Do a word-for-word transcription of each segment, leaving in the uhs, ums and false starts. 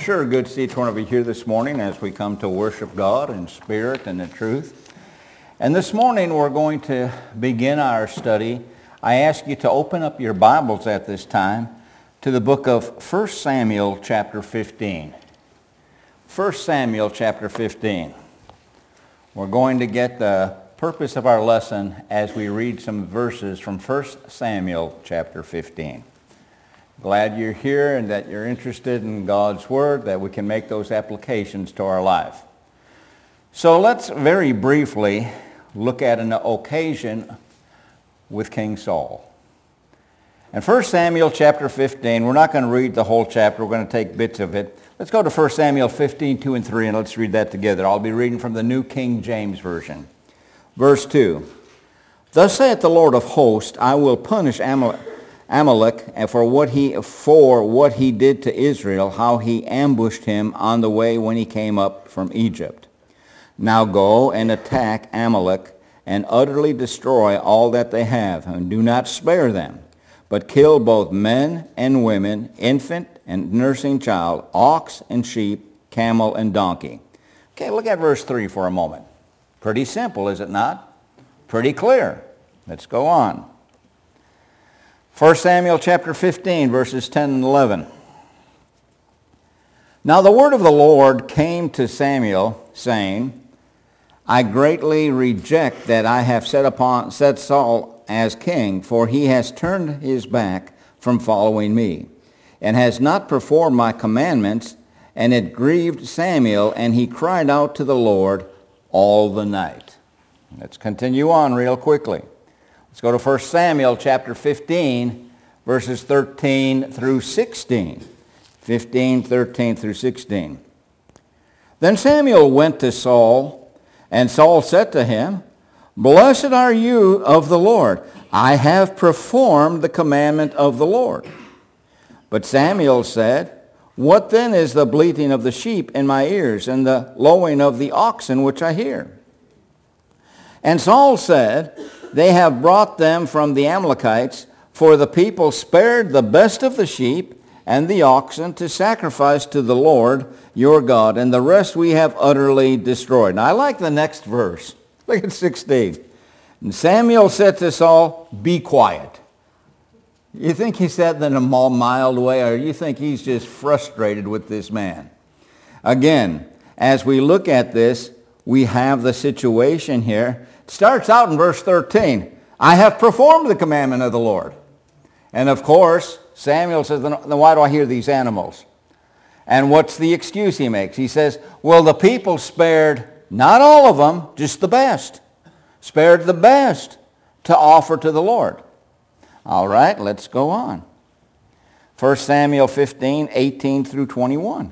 Sure, good to see each one of you here this morning as we come to worship God in spirit and in truth. And this morning we're going to begin our study. I ask you to open up your Bibles at this time to the book of First Samuel chapter fifteen. First Samuel chapter fifteen. We're going to get the purpose of our lesson as we read some verses from First Samuel chapter fifteen. Glad you're here and that you're interested in God's Word, that we can make those applications to our life. So let's very briefly look at an occasion with King Saul. In First Samuel chapter fifteen, we're not going to read the whole chapter, we're going to take bits of it. Let's go to First Samuel fifteen, two and three, and let's read that together. I'll be reading from the New King James Version. Verse two, "Thus saith the Lord of hosts, I will punish Amalek. Amalek for what he for what he did to Israel, how he ambushed him on the way when he came up from Egypt. Now go and attack Amalek and utterly destroy all that they have, and do not spare them, but kill both men and women, infant and nursing child, ox and sheep, camel and donkey." Okay, look at verse three for a moment. Pretty simple, is it not? Pretty clear. Let's go on. First Samuel chapter fifteen, verses ten and eleven. "Now the word of the Lord came to Samuel, saying, I greatly reject that I have set upon set Saul as king, for he has turned his back from following me, and has not performed my commandments, and it grieved Samuel, and he cried out to the Lord all the night." Let's continue on real quickly. Let's go to First Samuel chapter fifteen, verses thirteen through sixteen. fifteen, thirteen through sixteen. "Then Samuel went to Saul, and Saul said to him, Blessed are you of the Lord. I have performed the commandment of the Lord. But Samuel said, What then is the bleating of the sheep in my ears, and the lowing of the oxen which I hear? And Saul said, They have brought them from the Amalekites, for the people spared the best of the sheep and the oxen to sacrifice to the Lord your God, and the rest we have utterly destroyed." Now I like the next verse. Look at sixteen. "And Samuel said to Saul, Be quiet." You think he said that in a mild way, or you think he's just frustrated with this man? Again, as we look at this, we have the situation here. It starts out in verse thirteen. I have performed the commandment of the Lord. And of course, Samuel says, then why do I hear these animals? And what's the excuse he makes? He says, well, the people spared not all of them, just the best. Spared the best to offer to the Lord. All right, let's go on. First Samuel fifteen, eighteen through twenty-one.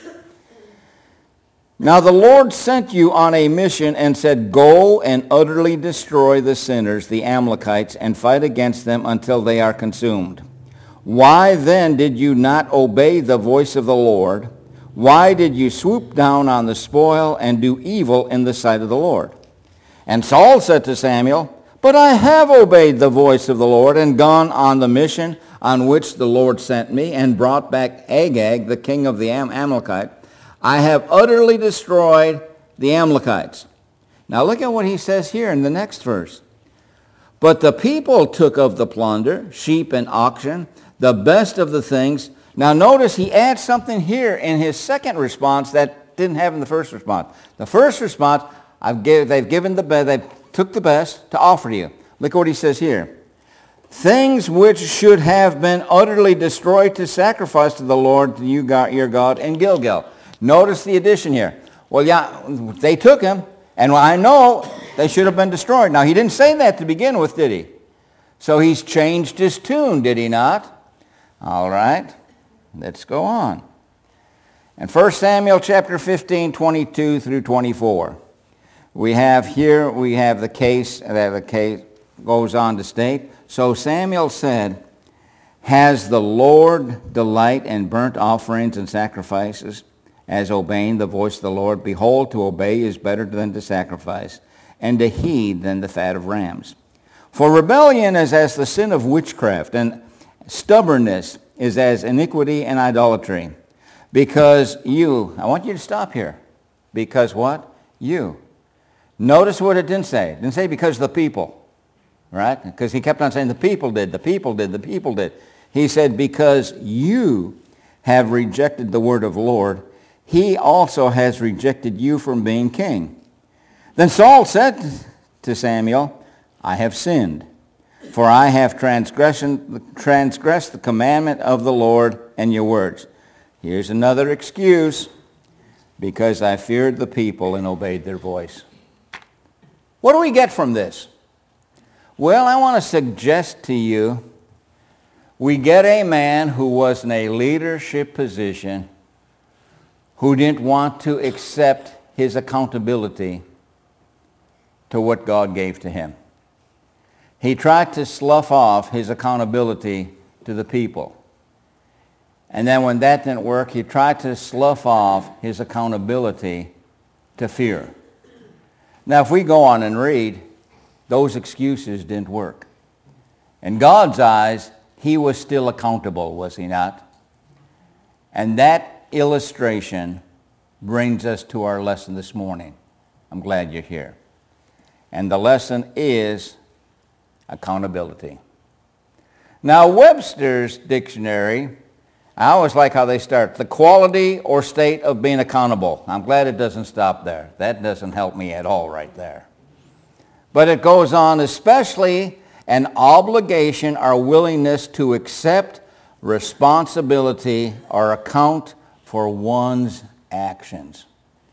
"Now the Lord sent you on a mission and said, Go and utterly destroy the sinners, the Amalekites, and fight against them until they are consumed. Why then did you not obey the voice of the Lord? Why did you swoop down on the spoil and do evil in the sight of the Lord? And Saul said to Samuel, But I have obeyed the voice of the Lord and gone on the mission on which the Lord sent me and brought back Agag, the king of the Am- Amalekite. I have utterly destroyed the Amalekites." Now look at what he says here in the next verse. "But the people took of the plunder, sheep and oxen, the best of the things." Now notice he adds something here in his second response that didn't have in the first response. The first response, I've give, they've given the best, they took the best to offer to you. Look at what he says here. "Things which should have been utterly destroyed to sacrifice to the Lord you God, your God in Gilgal." Notice the addition here. Well, yeah, they took him, and I know they should have been destroyed. Now, he didn't say that to begin with, did he? So he's changed his tune, did he not? All right, let's go on. In First Samuel chapter fifteen, twenty-two through twenty-four, we have here, we have the case, that the case goes on to state, "So Samuel said, Has the Lord delight in burnt offerings and sacrifices, as obeying the voice of the Lord? Behold, to obey is better than to sacrifice, and to heed than the fat of rams. For rebellion is as the sin of witchcraft, and stubbornness is as iniquity and idolatry. Because you, I want you to stop here. Because what? You. Notice what it didn't say. It didn't say because the people, right? Because he kept on saying the people did, the people did, the people did. He said because you have rejected the word of the Lord, he also has rejected you from being king. Then Saul said to Samuel, I have sinned, for I have transgressed, transgressed the commandment of the Lord and your words. Here's another excuse, because I feared the people and obeyed their voice. What do we get from this? Well, I want to suggest to you, we get a man who was in a leadership position who didn't want to accept his accountability to what God gave to him. He tried to slough off his accountability to the people. And then when that didn't work, he tried to slough off his accountability to fear. Now, if we go on and read, those excuses didn't work. In God's eyes, he was still accountable, was he not? And that illustration brings us to our lesson this morning. I'm glad you're here. And the lesson is accountability. Now, Webster's dictionary, I always like how they start, the quality or state of being accountable. I'm glad it doesn't stop there. That doesn't help me at all right there. But it goes on, especially an obligation or willingness to accept responsibility or account for one's actions.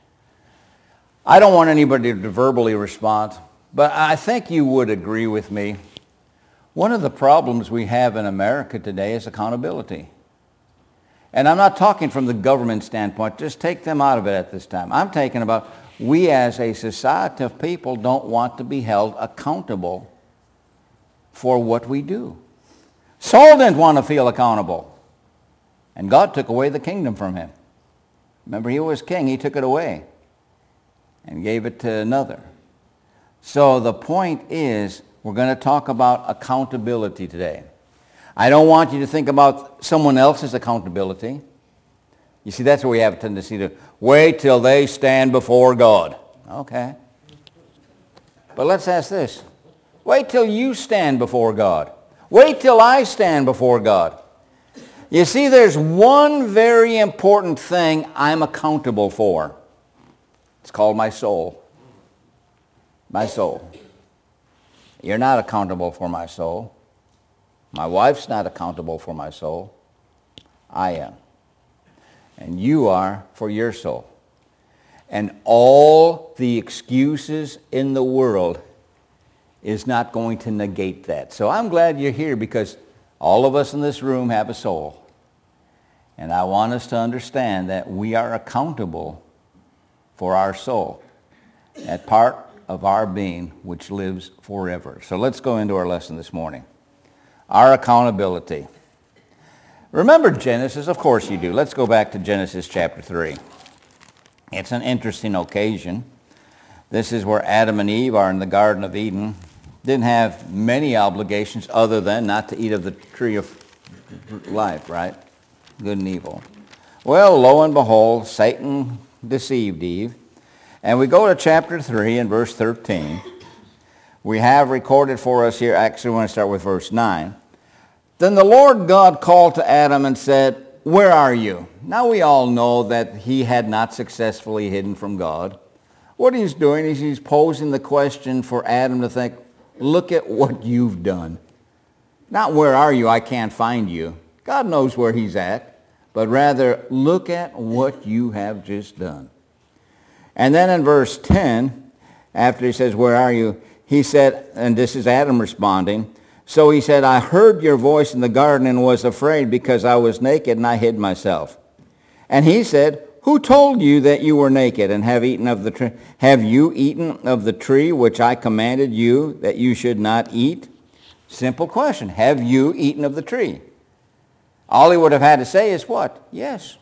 I don't want anybody to verbally respond, but I think you would agree with me. One of the problems we have in America today is accountability. And I'm not talking from the government standpoint. Just take them out of it at this time. I'm talking about we as a society of people don't want to be held accountable for what we do. Saul didn't want to feel accountable. And God took away the kingdom from him. Remember, he was king. He took it away and gave it to another. So the point is, we're going to talk about accountability today. I don't want you to think about someone else's accountability. You see, that's where we have a tendency to wait till they stand before God. Okay. But let's ask this. Wait till you stand before God. Wait till I stand before God. You see, there's one very important thing I'm accountable for. It's called my soul. My soul. You're not accountable for my soul. My wife's not accountable for my soul. I am. And you are for your soul. And all the excuses in the world is not going to negate that. So I'm glad you're here, because all of us in this room have a soul. And I want us to understand that we are accountable for our soul, that part of our being which lives forever. So let's go into our lesson this morning. Our accountability. Remember Genesis? Of course you do. Let's go back to Genesis chapter three. It's an interesting occasion. This is where Adam and Eve are in the Garden of Eden. Didn't have many obligations other than not to eat of the tree of life, right? Good and evil. Well, lo and behold, Satan deceived Eve. And we go to chapter three and verse thirteen. We have recorded for us here, actually I want to start with verse nine. Then the Lord God called to Adam and said, where are you? Now we all know that he had not successfully hidden from God. What he's doing is he's posing the question for Adam to think, look at what you've done. Not where are you, I can't find you. God knows where he's at. But rather, look at what you have just done. And then in verse ten, after he says, where are you? He said, and this is Adam responding, so he said, I heard your voice in the garden and was afraid because I was naked and I hid myself. And he said, who told you that you were naked and have eaten of the tree? Have you eaten of the tree which I commanded you that you should not eat? Simple question. Have you eaten of the tree? All he would have had to say is what? Yes.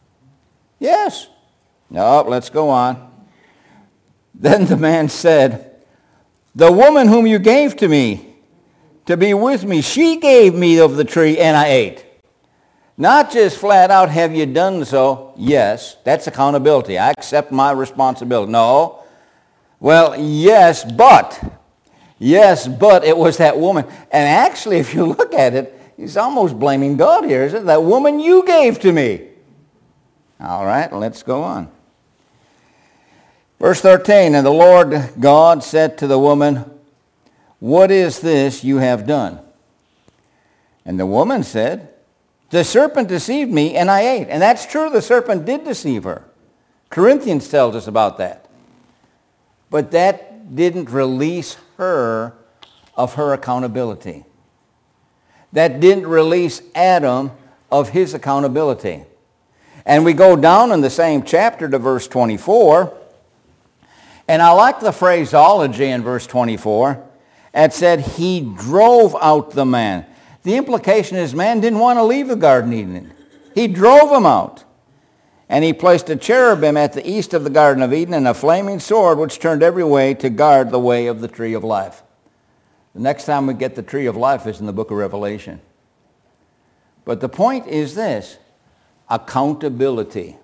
Yes. No, let's go on. Then the man said, the woman whom you gave to me to be with me, she gave me of the tree and I ate. Not just flat out, have you done so? Yes, that's accountability. I accept my responsibility. No. Well, yes, but. Yes, but it was that woman. And actually, if you look at it, he's almost blaming God here, isn't it? That woman you gave to me. All right, let's go on. Verse thirteen, and the Lord God said to the woman, what is this you have done? And the woman said, the serpent deceived me, and I ate. And that's true, the serpent did deceive her. Corinthians tells us about that. But that didn't release her of her accountability. That didn't release Adam of his accountability. And we go down in the same chapter to verse twenty-four, and I like the phraseology in verse twenty-four. It said, he drove out the man. The implication is man didn't want to leave the Garden of Eden. He drove him out. And he placed a cherubim at the east of the Garden of Eden and a flaming sword which turned every way to guard the way of the tree of life. The next time we get the tree of life is in the book of Revelation. But the point is this, accountability.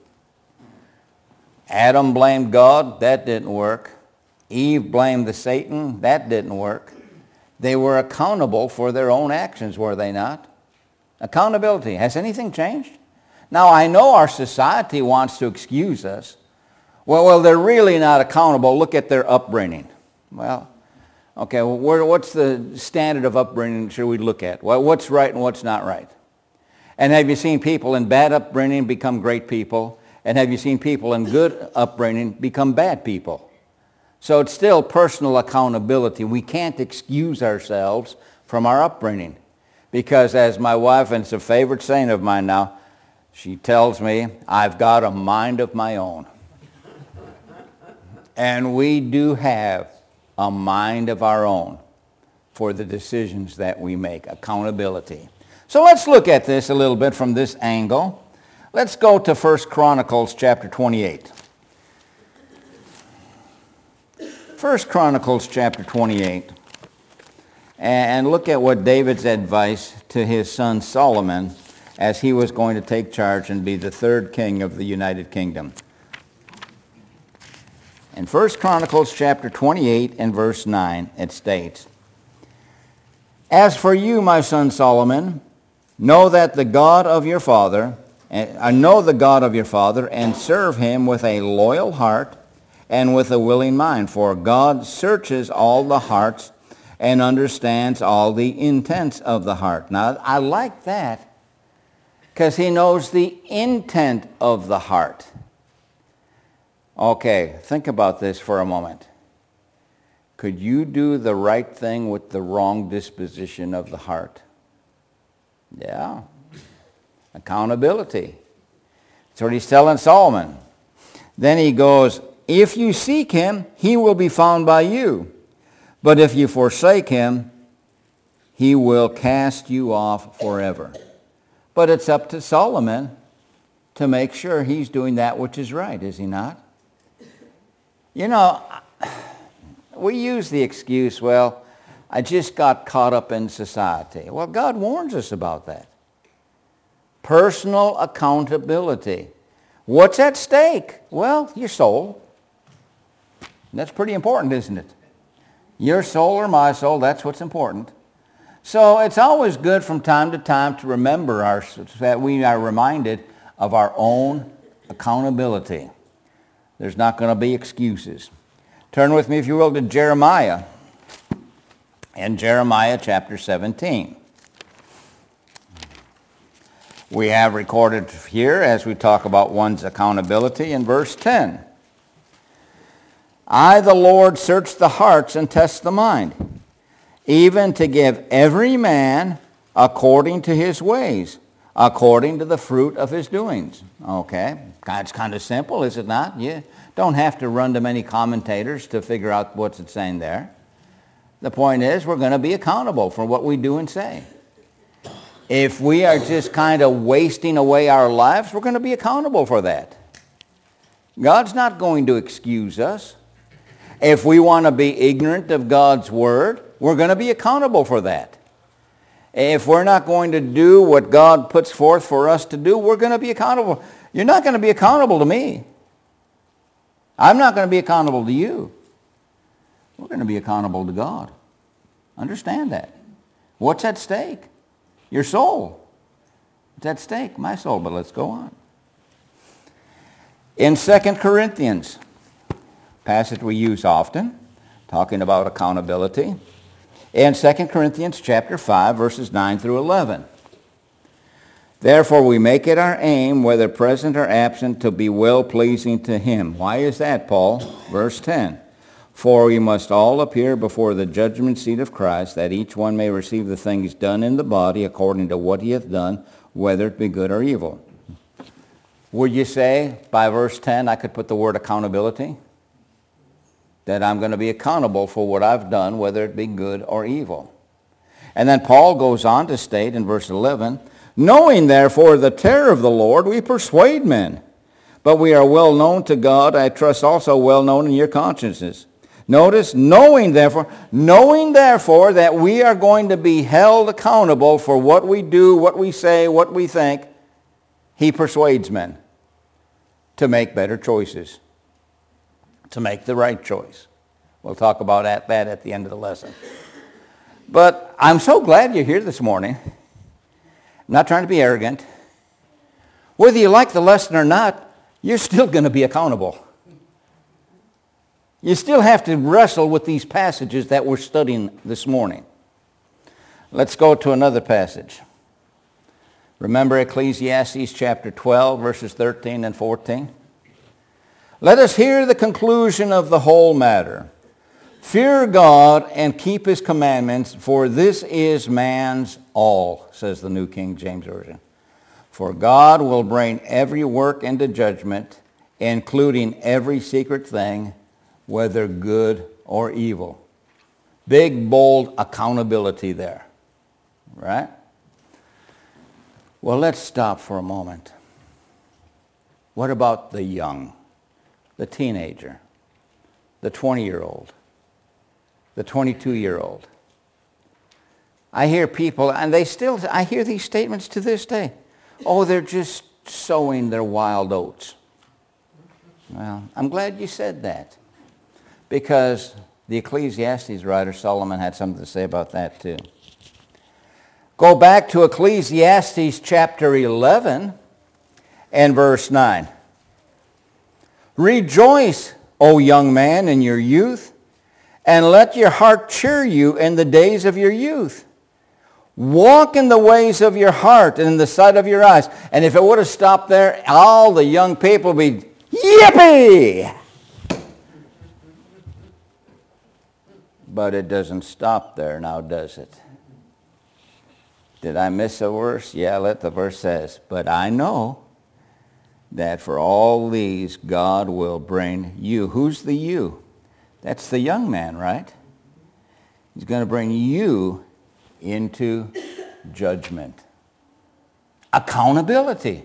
Adam blamed God, that didn't work. Eve blamed the Satan, that didn't work. They were accountable for their own actions, were they not? Accountability. Has anything changed? Now, I know our society wants to excuse us. Well, well, they're really not accountable. Look at their upbringing. Well, okay, well, where, what's the standard of upbringing should we look at? Well, what's right and what's not right? And have you seen people in bad upbringing become great people? And have you seen people in good upbringing become bad people? So it's still personal accountability. We can't excuse ourselves from our upbringing. Because as my wife, and it's a favorite saying of mine now, she tells me, I've got a mind of my own. And we do have a mind of our own for the decisions that we make, accountability. So let's look at this a little bit from this angle. Let's go to First Chronicles chapter twenty-eight. First Chronicles chapter twenty-eight. And look at what David's advice to his son Solomon as he was going to take charge and be the third king of the United Kingdom. In First Chronicles chapter twenty-eight and verse nine, it states, as for you, my son Solomon, know that the God of your father, I know the God of your father, and serve him with a loyal heart and with a willing mind, for God searches all the hearts and understands all the intents of the heart. Now, I like that because he knows the intent of the heart. Okay, think about this for a moment. Could you do the right thing with the wrong disposition of the heart? Yeah. Accountability. That's what he's telling Solomon. Then he goes, if you seek him, he will be found by you. But if you forsake him, he will cast you off forever. But it's up to Solomon to make sure he's doing that which is right, is he not? You know, we use the excuse, well, I just got caught up in society. Well, God warns us about that. Personal accountability. What's at stake? Well, your soul. That's pretty important, isn't it? Your soul or my soul, that's what's important. So it's always good from time to time to remember our, that we are reminded of our own accountability. There's not going to be excuses. Turn with me, if you will, to Jeremiah. In Jeremiah chapter seventeen. We have recorded here, as we talk about one's accountability, in verse ten. I, the Lord, search the hearts and test the mind, even to give every man according to his ways, according to the fruit of his doings. Okay, it's kind of simple, is it not? You don't have to run to many commentators to figure out what's it saying there. The point is, we're going to be accountable for what we do and say. If we are just kind of wasting away our lives, we're going to be accountable for that. God's not going to excuse us. If we want to be ignorant of God's word, we're going to be accountable for that. If we're not going to do what God puts forth for us to do, we're going to be accountable. You're not going to be accountable to me. I'm not going to be accountable to you. We're going to be accountable to God. Understand that. What's at stake? Your soul. It's at stake, my soul, but let's go on. In Second Corinthians, passage we use often, talking about accountability, in Second Corinthians chapter five, verses nine through eleven. Therefore we make it our aim, whether present or absent, to be well-pleasing to him. Why is that, Paul? Verse ten. For we must all appear before the judgment seat of Christ, that each one may receive the things done in the body according to what he hath done, whether it be good or evil. Would you say, by verse ten, I could put the word accountability? That I'm going to be accountable for what I've done, whether it be good or evil. And then Paul goes on to state in verse eleven, knowing therefore the terror of the Lord, we persuade men. But we are well known to God, I trust also well known in your consciences. Notice, knowing therefore, knowing therefore that we are going to be held accountable for what we do, what we say, what we think, he persuades men to make better choices, to make the right choice. We'll talk about that at the end of the lesson. But I'm so glad you're here this morning. I'm not trying to be arrogant. Whether you like the lesson or not, you're still going to be accountable. You still have to wrestle with these passages that we're studying this morning. Let's go to another passage. Remember Ecclesiastes chapter twelve, verses thirteen and fourteen? Let us hear the conclusion of the whole matter. Fear God and keep his commandments, for this is man's all, says the New King James Version. For God will bring every work into judgment, including every secret thing, whether good or evil. Big, bold accountability there, right? Well, let's stop for a moment. What about the young, the teenager, the twenty-year-old, the twenty-two-year-old? I hear people, and they still, I hear these statements to this day. Oh, they're just sowing their wild oats. Well, I'm glad you said that, because the Ecclesiastes writer Solomon had something to say about that too. Go back to Ecclesiastes chapter eleven and verse nine. Rejoice, O young man, in your youth, and let your heart cheer you in the days of your youth. Walk in the ways of your heart and in the sight of your eyes. And if it would have stopped there, all the young people would be, yippee! But it doesn't stop there now, does it? Did I miss a verse? Yeah, let the verse says, but I know that for all these God will bring you. Who's the you? That's the young man, right? He's going to bring you into judgment. Accountability.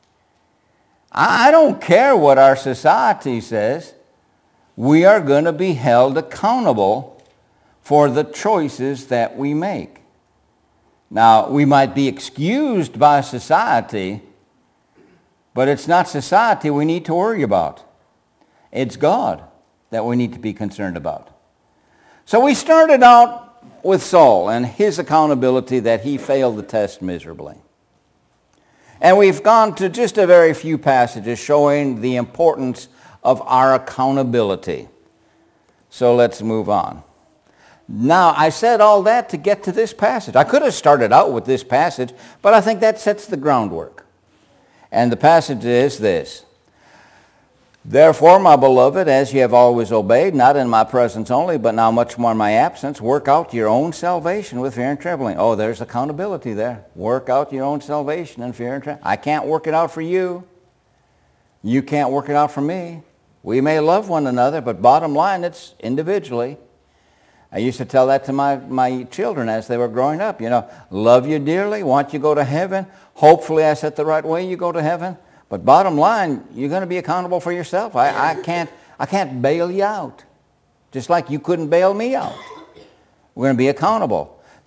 I don't care what our society says. We are going to be held accountable for the choices that we make. Now, we might be excused by society, but it's not society we need to worry about. It's God that we need to be concerned about. So we started out with Saul and his accountability that he failed the test miserably. And we've gone to just a very few passages showing the importance of our accountability. So let's move on. Now, I said all that to get to this passage. I could have started out with this passage, but I think that sets the groundwork. And the passage is this. Therefore, my beloved, as you have always obeyed, not in my presence only, but now much more in my absence, work out your own salvation with fear and trembling. Oh, there's accountability there. Work out your own salvation in fear and trembling. I can't work it out for you. You can't work it out for me. We may love one another, but bottom line, it's individually. I used to tell that to my, my children as they were growing up. You know, love you dearly, want you to go to heaven. Hopefully I said the right way, you go to heaven. But bottom line, you're going to be accountable for yourself. I, I, can't, I can't bail you out, just like you couldn't bail me out. We're going to be accountable.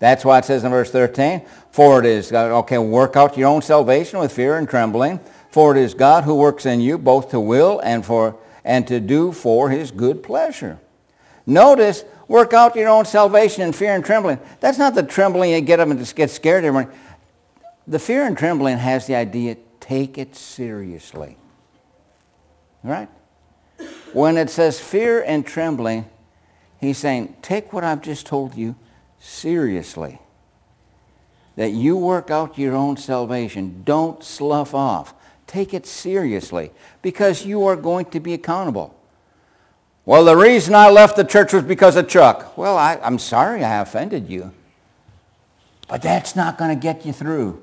That's why it says in verse thirteen, for it is, okay, work out your own salvation with fear and trembling, for it is God who works in you both to will and for and to do for his good pleasure. Notice, work out your own salvation in fear and trembling. That's not the trembling you get up and just get scared every morning. The fear and trembling has the idea, take it seriously. Right? When it says fear and trembling, he's saying, take what I've just told you seriously. That you work out your own salvation. Don't slough off. Take it seriously because you are going to be accountable. Well, the reason I left the church was because of Chuck. Well, I, I'm sorry I offended you. But that's not going to get you through.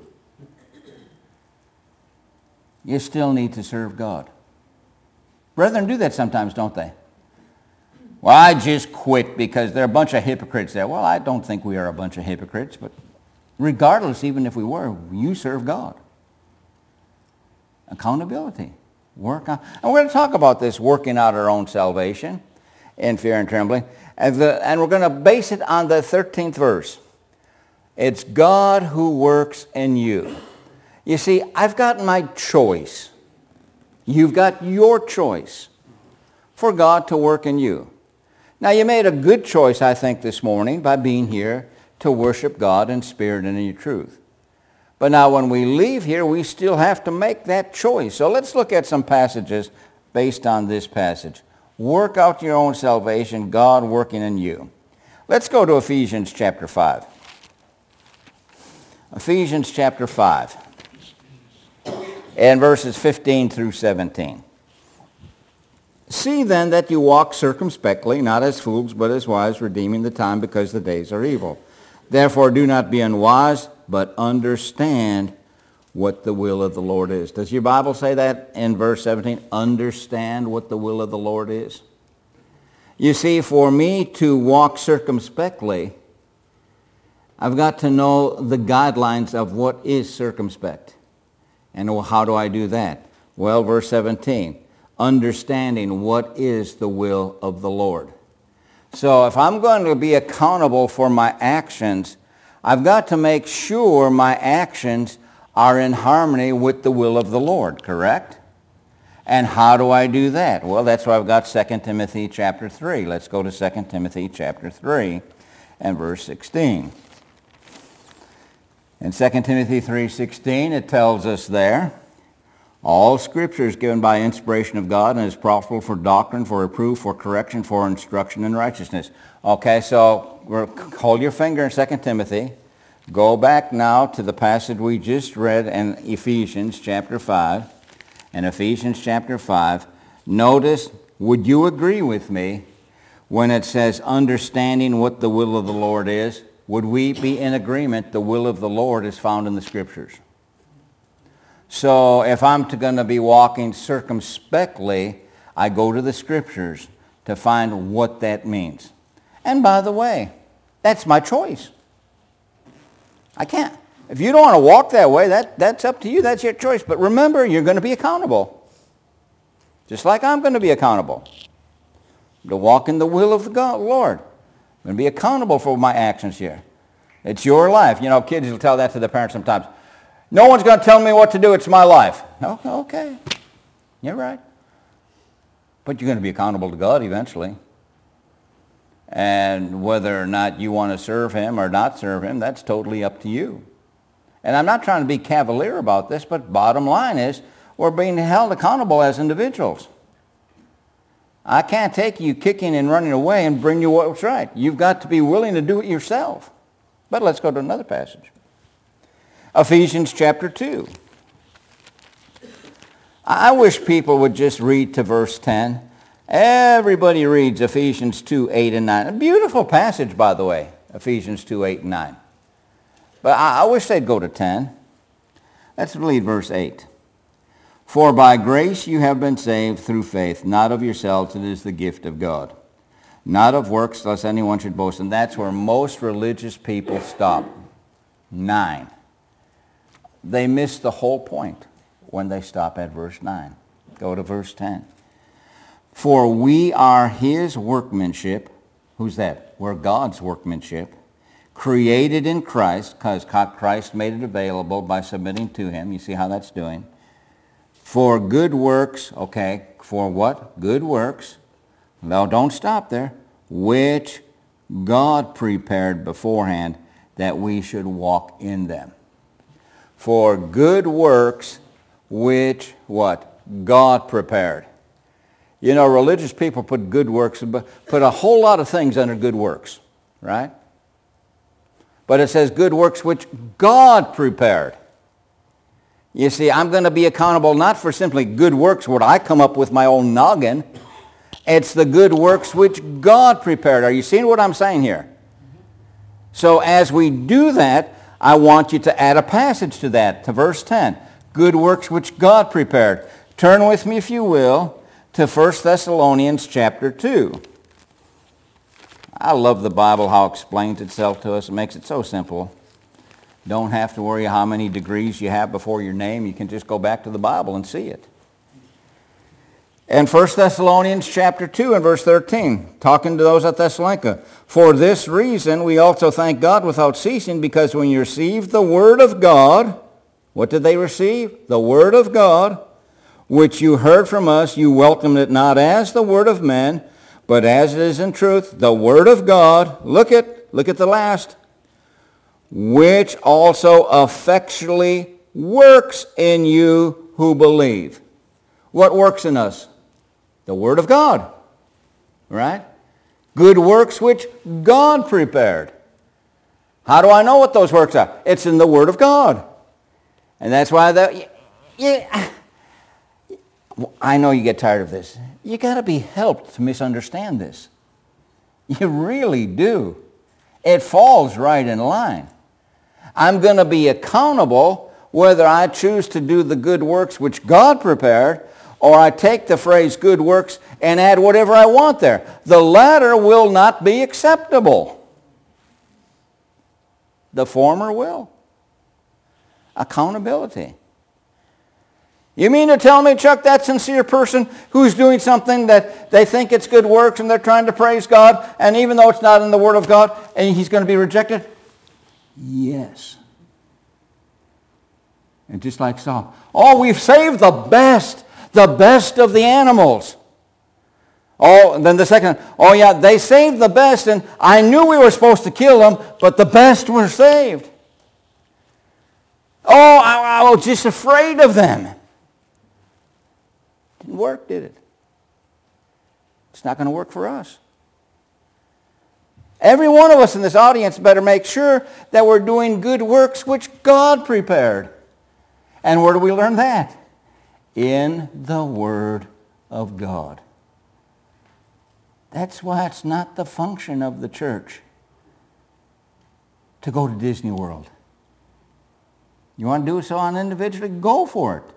You still need to serve God. Brethren do that sometimes, don't they? Well, I just quit because there are a bunch of hypocrites there. Well, I don't think we are a bunch of hypocrites, but regardless, even if we were, you serve God. Accountability. Work on. And we're going to talk about this working out our own salvation in fear and trembling. And, the, and we're going to base it on the thirteenth verse. It's God who works in you. You see, I've got my choice. You've got your choice for God to work in you. Now, you made a good choice, I think, this morning by being here to worship God in spirit and in truth. But now when we leave here, we still have to make that choice. So let's look at some passages based on this passage. Work out your own salvation, God working in you. Let's go to Ephesians chapter five. Ephesians chapter five. And verses fifteen through seventeen. See then that you walk circumspectly, not as fools, but as wise, redeeming the time because the days are evil. Therefore do not be unwise, but understand what the will of the Lord is. Does your Bible say that in verse seventeen? Understand what the will of the Lord is. You see, for me to walk circumspectly, I've got to know the guidelines of what is circumspect. And how do I do that? Well, verse seventeen, understanding what is the will of the Lord. So if I'm going to be accountable for my actions, I've got to make sure my actions are in harmony with the will of the Lord, correct? And how do I do that? Well, that's why I've got Second Timothy chapter three. Let's go to Second Timothy chapter three and verse sixteen. In Second Timothy three sixteen, it tells us there, all Scripture is given by inspiration of God and is profitable for doctrine, for reproof, for correction, for instruction in righteousness. Okay, so we're, hold your finger in Second Timothy. Go back now to the passage we just read in Ephesians chapter five. In Ephesians chapter five, notice, would you agree with me when it says understanding what the will of the Lord is? Would we be in agreement the will of the Lord is found in the Scriptures? So if I'm going to be walking circumspectly, I go to the Scriptures to find what that means. And by the way, that's my choice. I can't. If you don't want to walk that way, that, that's up to you. That's your choice. But remember, you're going to be accountable. Just like I'm going to be accountable. To walk in the will of the God, Lord. I'm going to be accountable for my actions here. It's your life. You know, kids will tell that to their parents sometimes. No one's going to tell me what to do. It's my life. Oh, okay. You're right. But you're going to be accountable to God eventually. And whether or not you want to serve him or not serve him, that's totally up to you. And I'm not trying to be cavalier about this, but bottom line is we're being held accountable as individuals. I can't take you kicking and running away and bring you what's right. You've got to be willing to do it yourself. But let's go to another passage. Ephesians chapter two. I wish people would just read to verse ten. Everybody reads Ephesians two, eight, and nine. A beautiful passage, by the way, Ephesians two, eight, and nine. But I, I wish they'd go to ten. Let's read verse eight. For by grace you have been saved through faith, not of yourselves, it is the gift of God. Not of works, lest anyone should boast. And that's where most religious people stop. Nine. They miss the whole point when they stop at verse nine. Go to verse ten. For we are his workmanship. Who's that? We're God's workmanship. created in Christ, because Christ made it available by submitting to him. You see how that's doing. For good works, okay, for what? Good works. Now don't stop there. Which God prepared beforehand that we should walk in them. For good works which, what? God prepared. You know, religious people put good works, put a whole lot of things under good works, right? But it says good works which God prepared. You see, I'm going to be accountable not for simply good works, what I come up with my own noggin. It's the good works which God prepared. Are you seeing what I'm saying here? So as we do that, I want you to add a passage to that, to verse ten. Good works which God prepared. Turn with me, if you will, to First Thessalonians chapter two. I love the Bible, how it explains itself to us. It makes it so simple. Don't have to worry how many degrees you have before your name. You can just go back to the Bible and see it. And First Thessalonians chapter two and verse thirteen, talking to those at Thessalonica. For this reason we also thank God without ceasing, because when you received the word of God, what did they receive? The word of God, which you heard from us, you welcomed it not as the word of men, but as it is in truth, the word of God. Look at, look at the last. Which also effectually works in you who believe. What works in us? The word of God. Right? Good works which God prepared. How do I know what those works are? It's in the word of God. And that's why the, yeah, I know you get tired of this. You got to be helped to misunderstand this. You really do. It falls right in line. I'm going to be accountable whether I choose to do the good works which God prepared, or I take the phrase good works and add whatever I want there. The latter will not be acceptable. The former will. Accountability. You mean to tell me, Chuck, that sincere person who's doing something that they think it's good works and they're trying to praise God, and even though it's not in the Word of God, and he's going to be rejected? Yes. And just like Saul, oh, we've saved the best, the best of the animals. Oh, and then the second, oh yeah, they saved the best, and I knew we were supposed to kill them, but the best were saved. Oh, I, I was just afraid of them. Didn't work, did it? It's not going to work for us. Every one of us in this audience better make sure that we're doing good works which God prepared. And where do we learn that? In the Word of God. That's why it's not the function of the church to go to Disney World. You want to do so on individually? Go for it.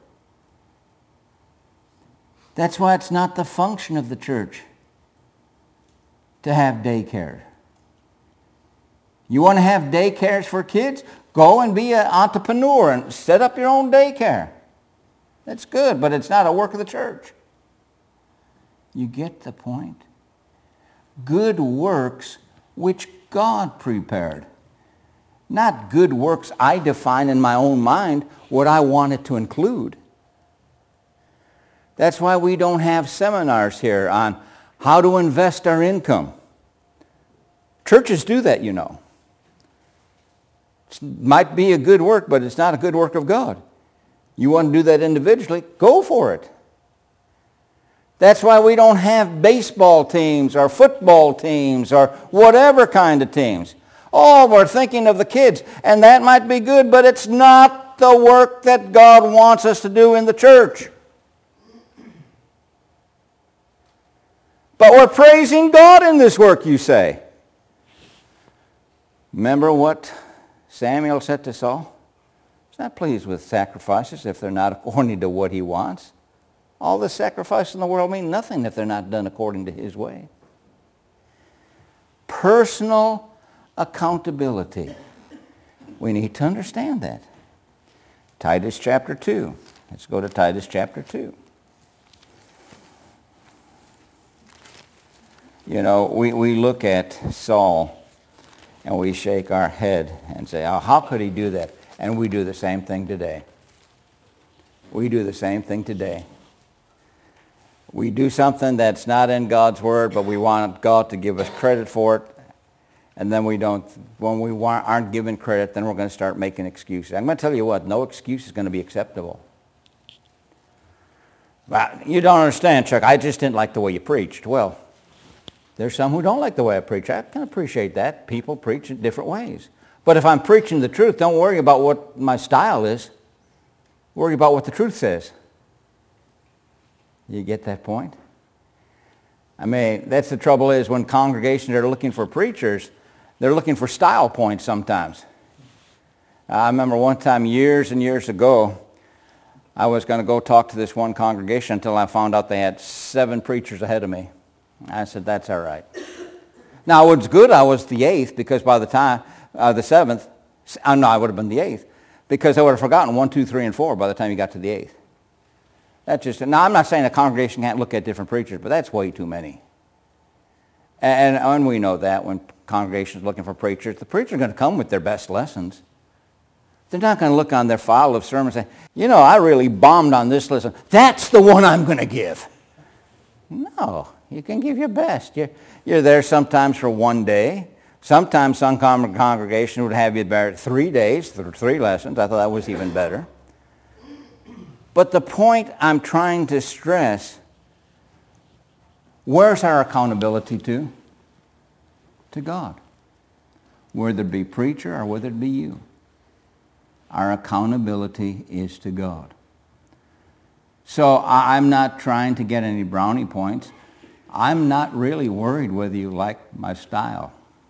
That's why it's not the function of the church to have daycare. You want to have daycares for kids? Go and be an entrepreneur and set up your own daycare. That's good, but it's not a work of the church. You get the point? Good works which God prepared. Not good works I define in my own mind what I want it to include. That's why we don't have seminars here on how to invest our income. Churches do that, you know. It might be a good work, but it's not a good work of God. You want to do that individually, go for it. That's why we don't have baseball teams or football teams or whatever kind of teams. Oh, we're thinking of the kids, and that might be good, but it's not the work that God wants us to do in the church. But we're praising God in this work, you say. Remember what Samuel said to Saul? He's not pleased with sacrifices if they're not according to what he wants. All the sacrifices in the world mean nothing if they're not done according to his way. Personal accountability. We need to understand that. Titus chapter two. Let's go to Titus chapter two. You know, we, we look at Saul, And we shake our head and say, oh, how could he do that? And we do the same thing today. We do the same thing today. We do something that's not in God's Word, but we want God to give us credit for it. And then we don't, when we aren't given credit, then we're going to start making excuses. I'm going to tell you what, no excuse is going to be acceptable. But you don't understand, Chuck, I just didn't like the way you preached. Well, there's some who don't like the way I preach. I can appreciate that. People preach in different ways. But if I'm preaching the truth, don't worry about what my style is. Worry about what the truth says. You get that point? I mean, that's the trouble is when congregations are looking for preachers, they're looking for style points sometimes. I remember one time years and years ago, I was going to go talk to this one congregation until I found out they had seven preachers ahead of me. I said, that's all right. Now, it was good I was the eighth because by the time, uh, the seventh, uh, no, I would have been the eighth because I would have forgotten one, two, three, and four by the time you got to the eighth. That's just, now I'm not saying a congregation can't look at different preachers, but that's way too many. And, and we know that when congregations are looking for preachers, the preachers are going to come with their best lessons. They're not going to look on their file of sermons and say, you know, I really bombed on this lesson. That's the one I'm going to give. No, you can give your best. You're, you're there sometimes for one day. Sometimes some congregation would have you there three days, three lessons. I thought that was even better. But the point I'm trying to stress, where's our accountability to? To God. Whether it be preacher or whether it be you. Our accountability is to God. So I'm not trying to get any brownie points. I'm not really worried whether you like my style.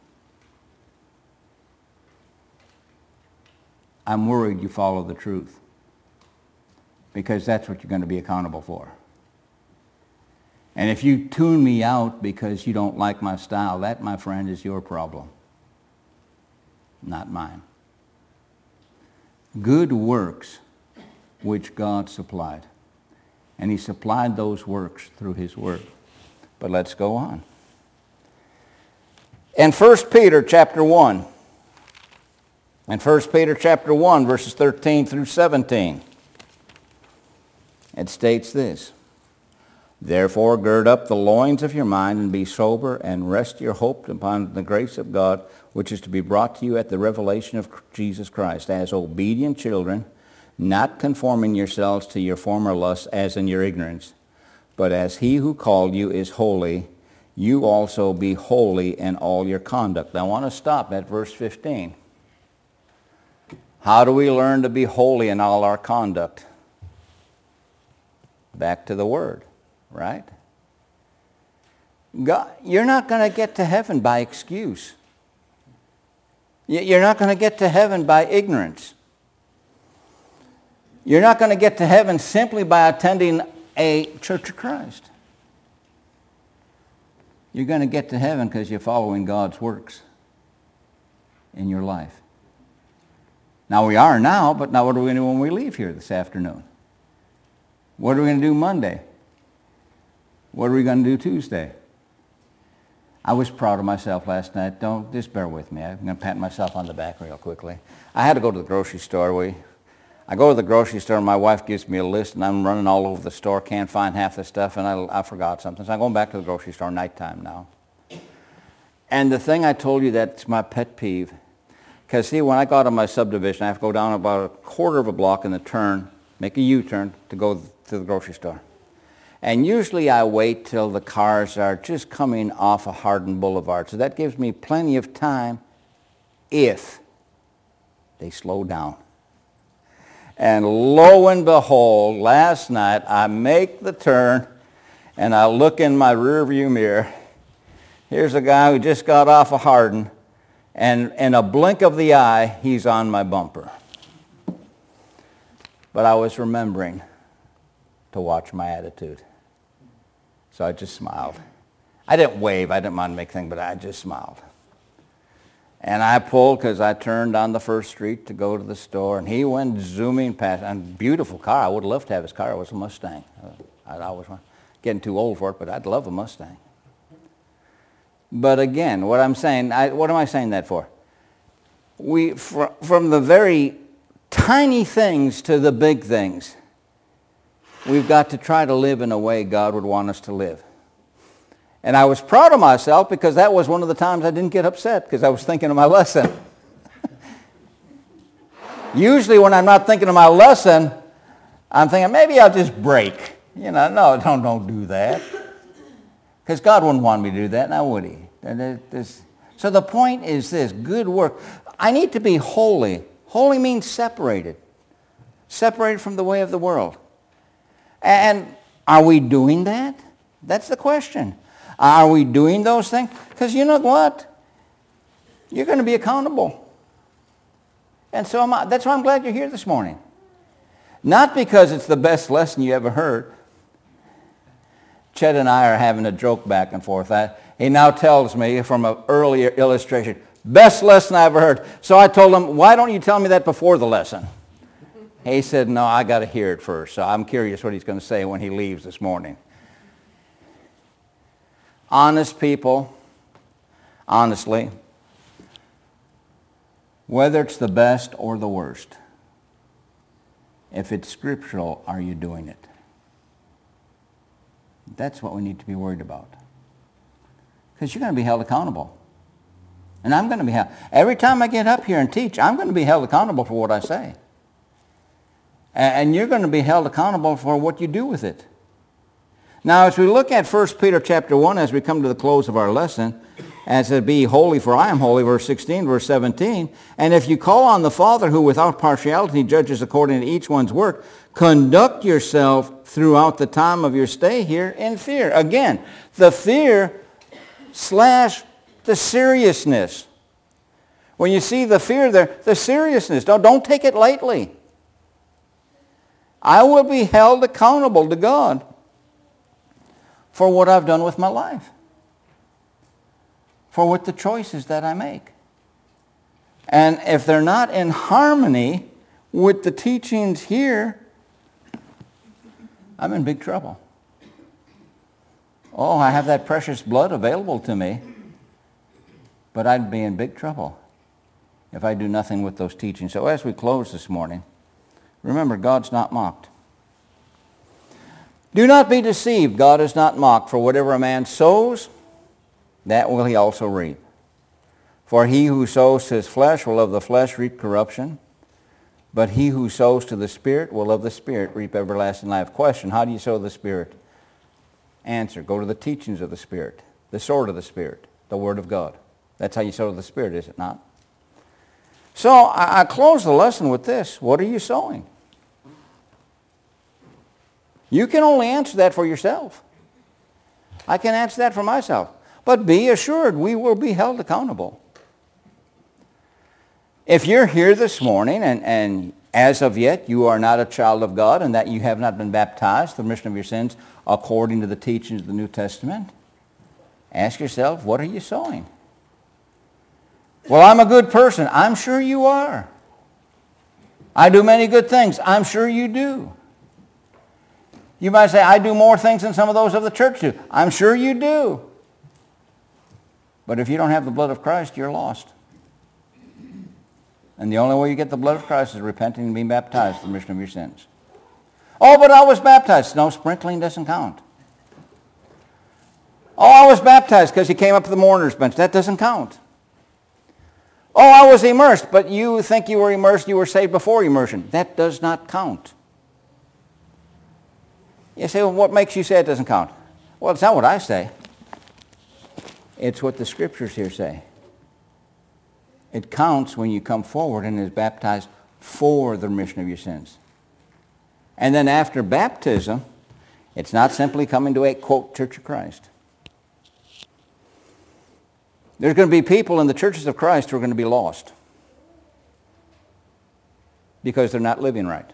I'm worried you follow the truth. Because that's what you're going to be accountable for. And if you tune me out because you don't like my style, that, my friend, is your problem, not mine. Good works which God supplied. And he supplied those works through his word. But let's go on. In First Peter chapter one, in First Peter chapter one, verses thirteen through seventeen, it states this, therefore gird up the loins of your mind and be sober and rest your hope upon the grace of God, which is to be brought to you at the revelation of Jesus Christ, as obedient children, not conforming yourselves to your former lusts as in your ignorance, but as he who called you is holy, you also be holy in all your conduct. I want to stop at verse fifteen. How do we learn to be holy in all our conduct? Back to the Word, right? God, you're not going to get to heaven by excuse. You're not going to get to heaven by ignorance. You're not going to get to heaven simply by attending a Church of Christ. You're going to get to heaven because you're following God's works in your life. Now we are now, but now what are we going to do when we leave here this afternoon? What are we going to do Monday? What are we going to do Tuesday? I was proud of myself last night. Don't, just bear with me. I'm going to pat myself on the back real quickly. I had to go to the grocery store. We, I go to the grocery store, and my wife gives me a list, and I'm running all over the store, can't find half the stuff, and I, I forgot something. So I'm going back to the grocery store nighttime now. And the thing I told you, that's my pet peeve. Because, see, when I go out of my subdivision, I have to go down about a quarter of a block in the turn, make a U-turn to go to the grocery store. And usually I wait till the cars are just coming off of Hardin Boulevard. So that gives me plenty of time if they slow down. And lo and behold, last night I make the turn and I look in my rearview mirror. Here's a guy who just got off of Hardin, and in a blink of the eye, he's on my bumper. But I was remembering to watch my attitude. So I just smiled. I didn't wave, I didn't mind to make things, but I just smiled. And I pulled because I turned on the first street to go to the store, and he went zooming past. And beautiful car. I would love to have his car. It was a Mustang. I'd always want, getting too old for it, but I'd love a Mustang. But again, what I'm saying, I, what am I saying that for? we, fr- from the very tiny things to the big things, we've got to try to live in a way God would want us to live. And I was proud of myself because that was one of the times I didn't get upset because I was thinking of my lesson. Usually when I'm not thinking of my lesson, I'm thinking, maybe I'll just break. You know, no, don't, don't do that. Because God wouldn't want me to do that, now would he? So the point is this, good work. I need to be holy. Holy means separated. Separated from the way of the world. And are we doing that? That's the question. Are we doing those things? Because you know what? You're going to be accountable. And so am I. That's why I'm glad you're here this morning. Not because it's the best lesson you ever heard. Chet and I are having a joke back and forth. I, he now tells me from an earlier illustration, best lesson I ever heard. So I told him, why don't you tell me that before the lesson? He said, no, I got to hear it first. So I'm curious what he's going to say when he leaves this morning. Honest people, honestly, whether it's the best or the worst, if it's scriptural, are you doing it? That's what we need to be worried about. Because you're going to be held accountable. And I'm going to be held. Every time I get up here and teach, I'm going to be held accountable for what I say. And you're going to be held accountable for what you do with it. Now, as we look at First Peter chapter one, as we come to the close of our lesson, as it be holy, for I am holy, verse sixteen, verse seventeen, and if you call on the Father who without partiality judges according to each one's work, conduct yourself throughout the time of your stay here in fear. Again, the fear slash the seriousness. When you see the fear there, the seriousness, don't, don't take it lightly. I will be held accountable to God for what I've done with my life, for what the choices that I make. And if they're not in harmony with the teachings here, I'm in big trouble. Oh, I have that precious blood available to me, but I'd be in big trouble if I do nothing with those teachings. So as we close this morning, remember, God's not mocked. Do not be deceived. God is not mocked. For whatever a man sows, that will he also reap. For he who sows to his flesh will of the flesh reap corruption, but he who sows to the Spirit will of the Spirit reap everlasting life. Question, how do you sow the Spirit? Answer, go to the teachings of the Spirit, the sword of the Spirit, the Word of God. That's how you sow the Spirit, is it not? So I, I close the lesson with this. What are you sowing? You can only answer that for yourself. I can answer that for myself. But be assured, we will be held accountable. If you're here this morning and, and as of yet you are not a child of God and that you have not been baptized for the remission of your sins according to the teachings of the New Testament, ask yourself, what are you sowing? Well, I'm a good person. I'm sure you are. I do many good things. I'm sure you do. You might say, I do more things than some of those of the church do. I'm sure you do. But if you don't have the blood of Christ, you're lost. And the only way you get the blood of Christ is repenting and being baptized for the remission of your sins. Oh, but I was baptized. No, sprinkling doesn't count. Oh, I was baptized because he came up to the mourner's bench. That doesn't count. Oh, I was immersed, but you think you were immersed, you were saved before immersion. That does not count. You say, well, what makes you say it doesn't count? Well, it's not what I say. It's what the Scriptures here say. It counts when you come forward and is baptized for the remission of your sins. And then after baptism, it's not simply coming to a, quote, Church of Christ. There's going to be people in the churches of Christ who are going to be lost because they're not living right.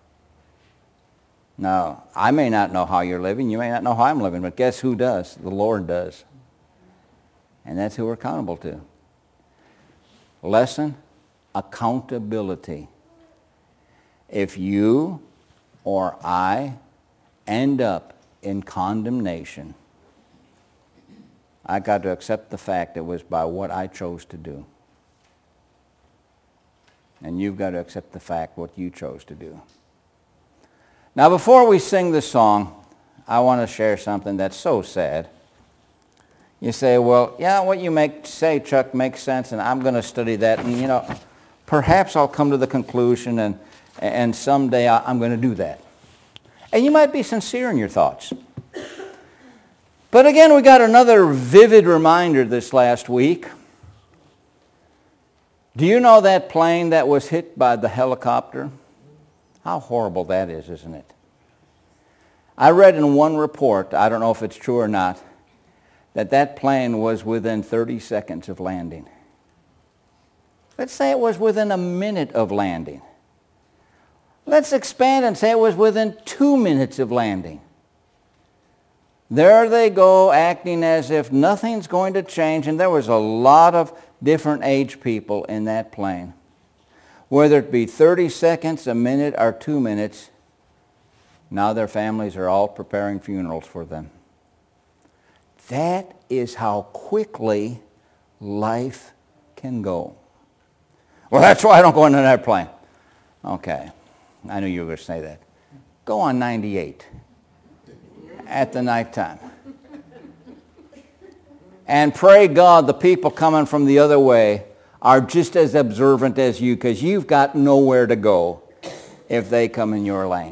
Now, I may not know how you're living. You may not know how I'm living, but guess who does? The Lord does. And that's who we're accountable to. Lesson, accountability. If you or I end up in condemnation, I got to accept the fact it was by what I chose to do. And you've got to accept the fact what you chose to do. Now, before we sing the song, I want to share something that's so sad. You say, well, yeah, what you make say, Chuck, makes sense, and I'm going to study that. And, you know, perhaps I'll come to the conclusion, and, and someday I'm going to do that. And you might be sincere in your thoughts. But again, we got another vivid reminder this last week. Do you know that plane that was hit by the helicopter? How horrible that is, isn't it? I read in one report, I don't know if it's true or not, that that plane was within thirty seconds of landing. Let's say it was within a minute of landing. Let's expand and say it was within two minutes of landing. There they go, acting as if nothing's going to change, and there was a lot of different age people in that plane. Whether it be thirty seconds, a minute, or two minutes, now their families are all preparing funerals for them. That is how quickly life can go. Well, that's why I don't go in an airplane. Okay, I knew you were going to say that. Go on ninety-eight at the nighttime. And pray God the people coming from the other way are just as observant as you, because you've got nowhere to go if they come in your lane.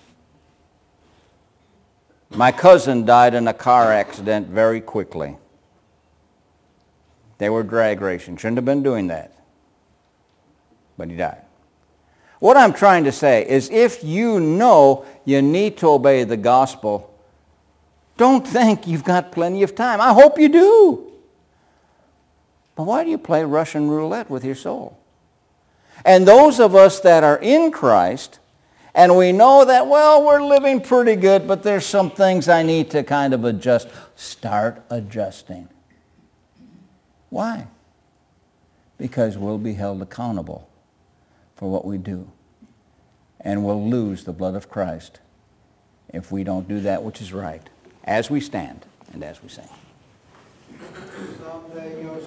My cousin died in a car accident very quickly. They were drag racing. Shouldn't have been doing that. But he died. What I'm trying to say is if you know you need to obey the gospel, don't think you've got plenty of time. I hope you do. But why do you play Russian roulette with your soul? And those of us that are in Christ, and we know that, well, we're living pretty good, but there's some things I need to kind of adjust. Start adjusting. Why? Because we'll be held accountable for what we do. And we'll lose the blood of Christ if we don't do that which is right, as we stand and as we sing.